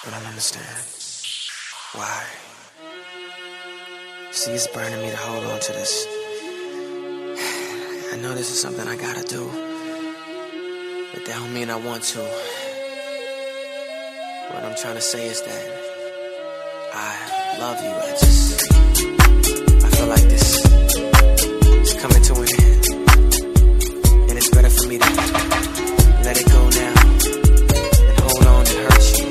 I don't understand. Why? See, it's burning me to hold on to this. I know this is something I gotta do, but that don't mean I want to. What I'm trying to say is that I love you. I feel like this is coming to an end, and it's better for me to let it go now and hold on and hurt you.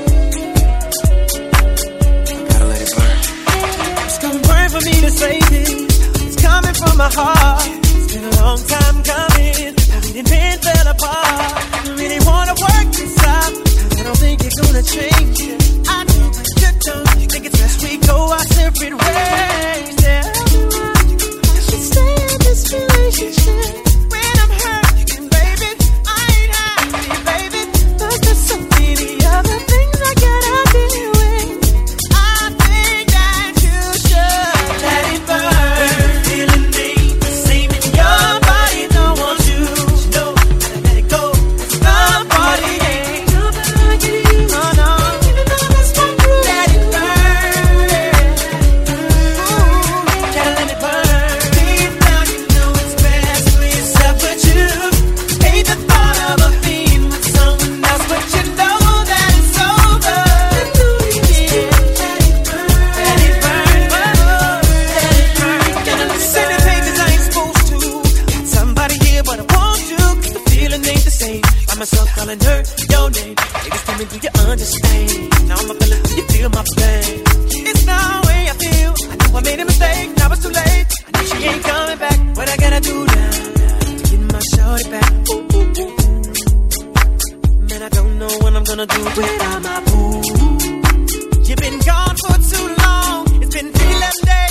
I gotta let it burn. It's gonna burn for me to say this. It's coming from my heart. It's been a long time coming. Everything been fell apart. I really wanna work this out. I don't think you're gonna change it. I know that you don't. Think it's best we go our separate ways. Yeah. I should stay in this relationship. When I'm hurting, baby, I ain't happy, baby. But there's so many other things I gotta deal with. I think that you should let it burn. Feeling ain't the same in your body. Don't want you to know how to let it go. It's the body ain't nobody like you. Oh no, even though that's not true. Let it burn. Ooh, gotta let it burn. Deep down you know it's best when it's up with you. Hate the thought of a being with someone else, but you know that it's over. Yeah, let it burn. Let it burn. Let it burn. Gotta listen to pages I ain't supposed to. Got somebody here, but I want you. 'Cause the feeling ain't the same. By myself calling her your name. Niggas tell me, do you understand? Now I'm a fella, do you feel my pain? It's the way I feel. I know I made a mistake, now it's too late. I know she ain't coming back. What I gotta do now to get my shorty back? Ooh, ooh, ooh. Man, I don't know what I'm gonna do without my boo. You've been gone for too long. It's been 3 11 days.